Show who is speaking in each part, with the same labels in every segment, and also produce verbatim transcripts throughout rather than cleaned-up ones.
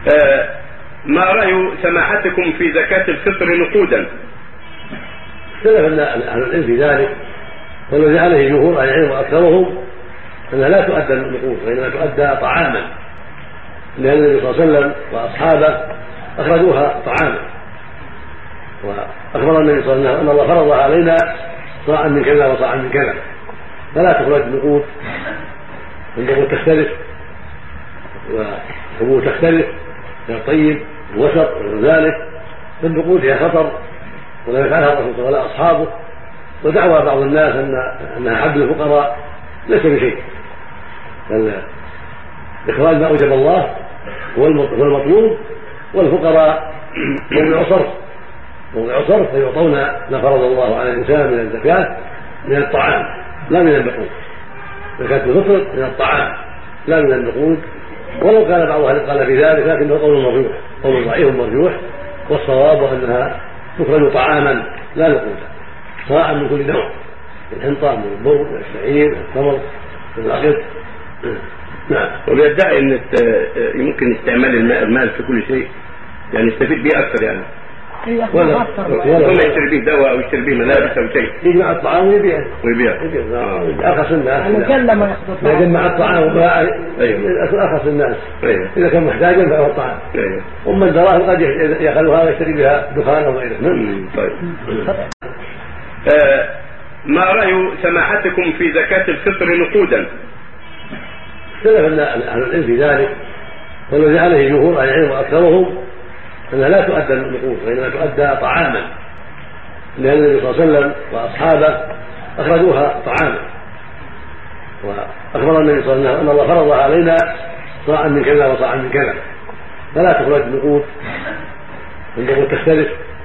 Speaker 1: آه ما رأي سماحتكم في زكاة الفطر نقودا؟
Speaker 2: اختلف أهل العلم في ذلك، والذي عليه جمهور أهل العلم وأكثرهم أنها لا تؤدى النقود وإنما تؤدى طعاما، لأن النبي صلى الله عليه وسلم وأصحابه أخرجوها طعاما، وأخبر النبي صلى الله عليه وسلم أن الله فرض علينا صاعا من كذا وصاعا من كذا، فلا تخرج النقود، النقود تختلف والحبوب تختلف، هي الطيب الوسط وغير ذلك، فالنقود هي خطر ولا يفعلها الرسول ولا أصحابه، ودعوى بعض الناس أن أنها حد الفقراء ليس بشيء، بل إخراج ما أوجب الله هو المطلوب، والفقراء موضع صرف موضع صرف فيعطون ما فرض الله على الإنسان من الزكاة من الطعام لا من النقود. زكاة الفطر من الطعام لا من النقود، ولو كان بعض أهل قال في ذلك لكنه قول مرجوح، قول ضعيف مرجوح، والصواب أنها تخرج طعاما لا نقودا، صاعا من كل نوع، الحنطة من البر والشعير والتمر والعقد.
Speaker 1: نعم. ويدعي ان يمكن استعمال المال في كل شيء، يعني يستفيد به اكثر، يعني
Speaker 2: ولا
Speaker 1: ولا يشتري به دواء او يشتري به ملابس او شيء،
Speaker 2: يجمع الطعام ويبيع
Speaker 1: ويبيع
Speaker 2: ارخص الناس، يجمع الطعام وباع ارخص الناس. اذا كان محتاجا فهو الطعام، اما الدراهم قد ياخذها ويشتري بها دخان او غيره.
Speaker 1: طيب. آه ما راي سماحتكم في زكاة الفطر نقودا؟
Speaker 2: اختلف أهل العلم في ذلك، والذي عليه جمهور أهل العلم وأكثرهم أنها لا تؤدى النقود وإنما تؤدى طعاما، لأن النبي صلى الله عليه وسلم وأصحابه أخرجوها طعاما، وأخبر النبي صلى الله عليه وسلم أن الله فرض علينا صاعا من كذا وصاعا من كذا، فلا تخرج النقود، النقود تختلف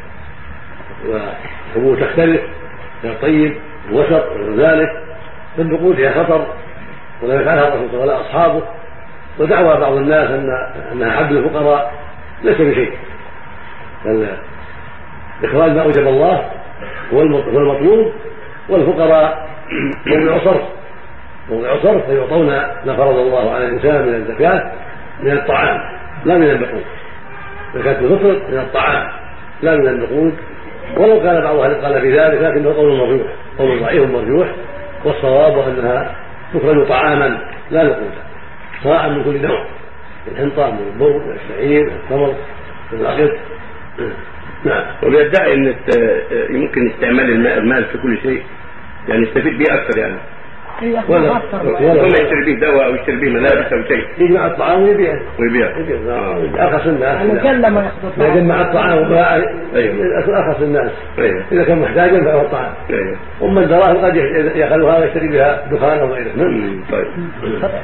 Speaker 2: والحبوب تختلف، هي الطيب الوسط وغير ذلك، فالنقود هي خطر ولا يفعلها الرسول ولا أصحابه، ودعوى بعض الناس أن أنها حد الفقراء ليس بشيء، بل إخراج ما أوجب الله هو المطلوب، والفقراء موضع صرف موضع صرف فيعطون ما فرض الله على الإنسان من الزكاة من الطعام لا من النقود. زكاة الفطر من الطعام لا من النقود، ولو كان بعض أهل قال في ذلك لكنه قول مرجوح، قول ضعيف مرجوح، والصواب أنها تخرج طعاما لا نقودا، صاعا من كل نوع، الحنطة من البر والشعير والتمر والعقد. نعم.
Speaker 1: ويدعي ان يمكن استعمال المال في كل شيء، يعني يستفيد به اكثر، يعني
Speaker 2: ولا
Speaker 1: ولا يشتري به دواء او يشتري به ملابس او شيء،
Speaker 2: يجمع الطعام ويبيع
Speaker 1: ويبيع
Speaker 2: ارخص الناس، يجمع الطعام وباع ارخص الناس. اذا كان محتاجا فهو الطعام، اما الدراهم قد ياخذها ويشتري بها دخان او غيره.
Speaker 1: طيب.